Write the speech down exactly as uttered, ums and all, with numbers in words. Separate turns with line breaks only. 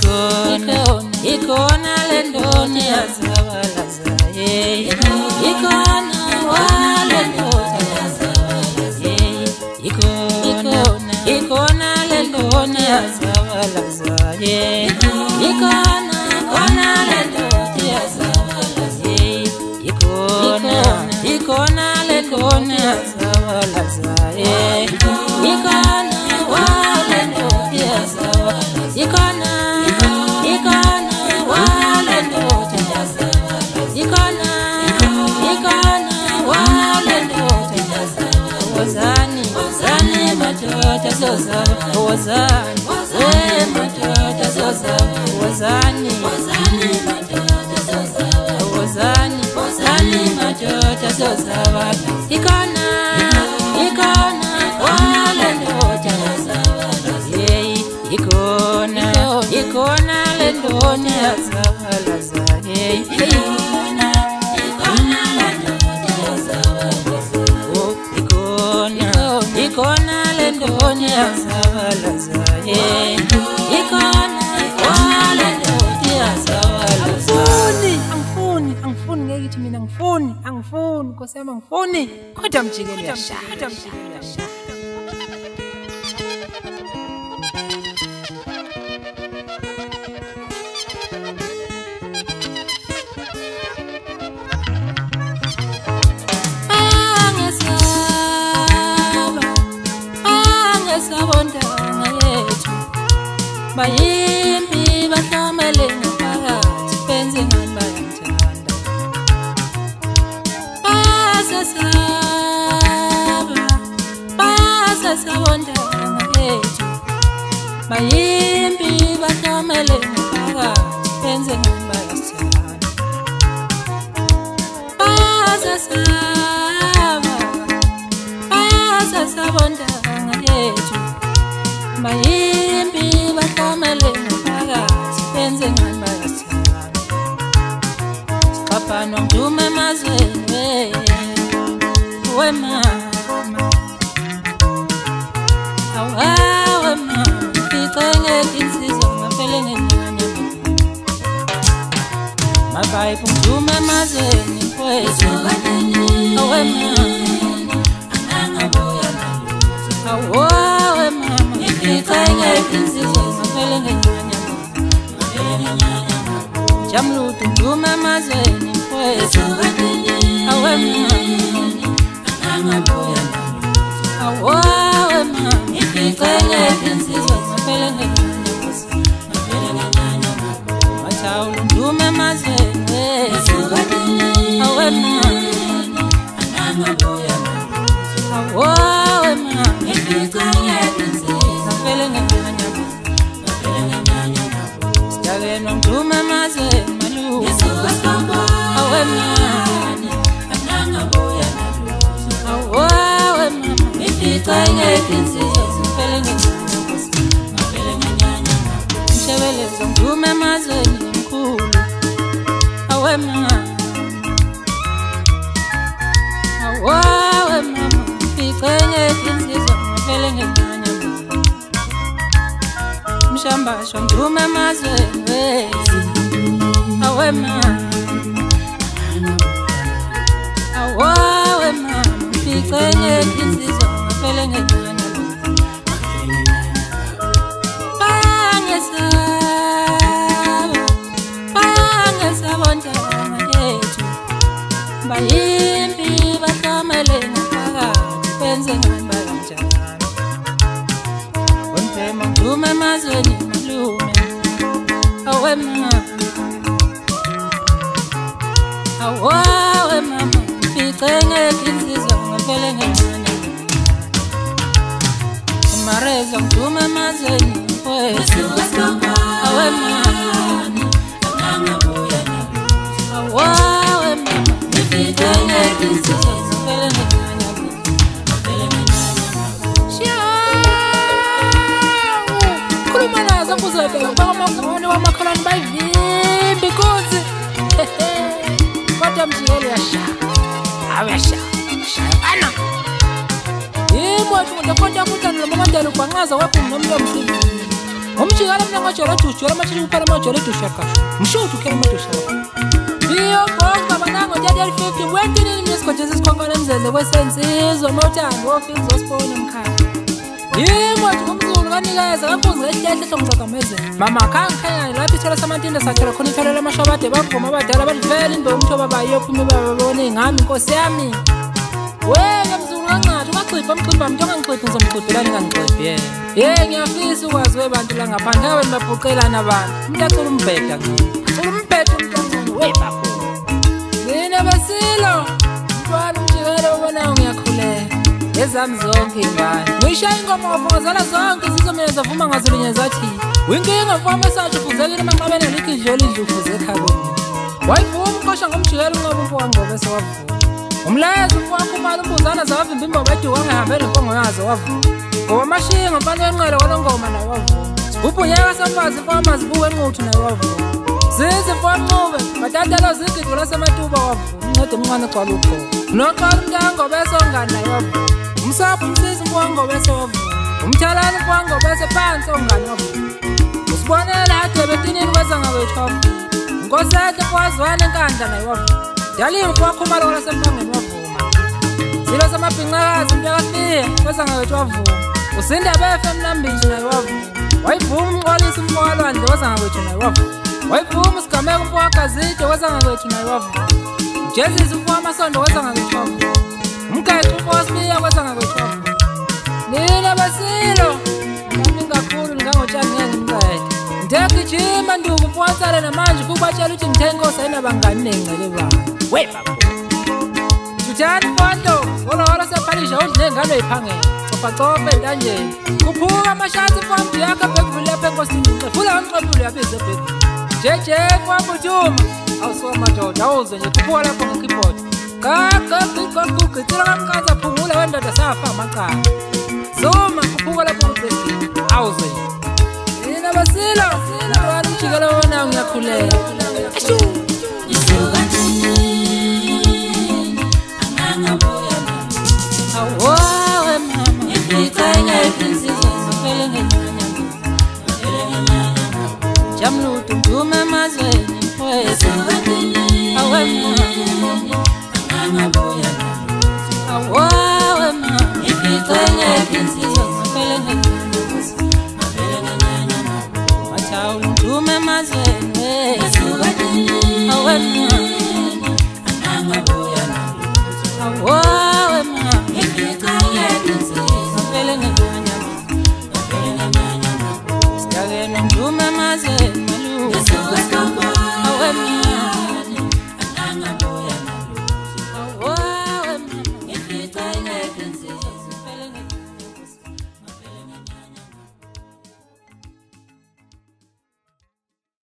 ikona ikona lendoni yazabalaza hey ikona wale ndoni yazabalaza hey ikona ikona lendoni yazabalaza hey ikona ikona lendoni yazabalaza hey ikona ikona lendoni yazabalaza hey ikona wale ndoni yazabalaza ikona ikona wale ndoni yazabalaza ikona ikona wale ndoni yazabalaza wazani wazani matata zozaba wazani we matata zozaba wazani wazani matata zozaba wazani wazani matata zozaba ikona ikona wale ndoni yazabalaza hey ikona ikona lendoni yazabalaza hey ikona ikona lendoni yazabalaza oh ikona ikona lendoni yazabalaza hey ikona ikona lendoni yazabalaza
angifuni angifuni ngeke ithi mina ngifuni angifuni nkosiyami ngifuni kodwa mjikelo yasha kodwa mjikelo yasha
bayimbi bahlamele ngaphakathi benze ngani bayamthanda basasaba basasabonda ngaphakathi bayimbi bahlamele ngaphakathi benze ngani bayamthanda basasaba basasabonda ngaphakathi bayimbi bahlamele ngaphakathi benze ngani bayasithanda siqaphanwa ngidume emazweni wemama awawe mama ngicenge insizwa ngafele ngenyanya mabayibu ngidume emazweni mfowethu awe mama angangabuya nalutho awawe mama ngicenge insizwa ngafele ngenyanya jamlutu ngidume emazweni mfowethu awe mama angangabuya nalutho awawe mama ngicenge insizwa ngafele ngenyanya mathawula ngidume emazweni awe mama angangabuya nalutho awawe mama ngicenge insizwa ngafele ngenyanya sidakenwa ngidume emazweni malume awe mama angangabuya nalutho awawe mama ngicenge insizwa ngafele ngenyanya mshebelezo ngidume emazweni mkhulu awe mama awawe mama ngicenge insizwa ngafele ngenyanya mshambasho ngidume emazweni awe mama awawe mama ngicenge insizwa ngafele ngenyanya bayimbi bahlamele ngaphakathi benze ngani bayamthanda wemfema ngidume emazweni malume awe mama awawe mama ngicenge insizwa ngafele ngenyanya emareza ngidume emazweni mfowethu awe mama angangabuya nalutho awawe mama ngicenge insizwa ngafele ngenyanya khuluma nazo kuzobheka bakamavone wamakhalane bayivimbi kuthi kodwa mjikelo yasha awasha shayana yimo kodwa kodwa kuthandwa nomandela ubhanqaza wakho nomlo mhlisi
umjikala mina ngajwala dushu la mathi kuphela amajwala dushu yakasho mshuthi ukhela amadushu iyo bonke abanango thirty fifty wentini ngesikhoje sesikhonkola emzeze kwesensizwe nothando ofisa osibona emkhaya yimo kumzulu kanikeza kakuze ngehlehle hlongcagameze mama kangikhanya lapha ithola samantinda sathela khona ithola lamashobade bavuma abadala badivela imbe umthoba bayophume babone ingami inkosi yami wena mzulu kancane ungacipha umcipha umuntu ongangiciphi ngizomciphelani ngangiciphi ye ye ngiyafisa ukwazi webantu la ngaphandle ngabe nibabhuqelana abantu umuntu acula umbheda acula umbheda umuntu ongcono webapho nina basilo mntwana umjikelo ubonayo ngiyakhulela ezami zonke ingane ngishaya ingoma ngofongozela zonke zizomele zavuma ngazilinye zathi winkinga mfama esathi ufuzekile emanqabeni alikho idlelo idle ufuze ekhabeni wayivuma umqosha ngomjikelo unqoba umfo wangobe sewavuma umlayezo umfo wakho umali umbuzana zawavimba imbobo eduka angahambeli inkongo yazo wavuma ngoba amashinga mfana wenqwele kwalongoma naye wavuma ubhunyeka samfazi imfama zibuke enquthu naye wavuma zizi mfonqube matatelo zigidwe lasematuba wavuma uncede umncane gcwala ukho noqala umntango bese ongani naye wavuma umsapho umsisi mfongo bese wavuma umthalani mfongo bese phansi ongani wavuma usibonela ade betinini kwezanga wethu wavuma unkosete kwazwana enkandla naye wavuma dalimfo wakhumalo kwalasemphangeni wavuma zilo zamabhincakazi umntakasiye kwezanga wethu wavuma usinda befe emnambishi naye wavuma wayivuma umqwalisa umfo walwandle kwezanga wethu naye wavuma wayivuma usigameka umfo wagazide kwezanga wethu naye wavuma ujezisi umfo wamasondo kwezanga wethu wavuma umgeqo umfo wasibiya kwezanga wethu wavuma nina basilo mami kakhulu ngangotshani ngeke ngimncede ndiyagijima nduku umfo wansale namanje kubatshela ukuthi ngithe inkosi ayinabangani nengcele bani webapho Jutani fondo wolola sephalisha udle ngalo iphangela cofa cofa entanjeni kuphuka amashathi fombi yakhe bekuvule lapha enkosini ngifula umqephulu yabize bheki jeje kwabuthuma awusuka madoda awuze nje kuphuka lapha ngekeyboard gaga gigwa gugitira kamkanza phungula wendoda safa amaqala zuma kuphuka lapha ngibheki awuze nina basilo wani umjikelo wona ngiyakhulela ashu
Awowe mama, ngithenge insizwa ngifele ngenyanya. Jamlutu ndume emazweni mfowethu. Awe mama, awowe mama, ngithenge insizwa ngifele ngenyanya. Wathawula ndume emazweni. Awe mama, awowe mama. Ndume maze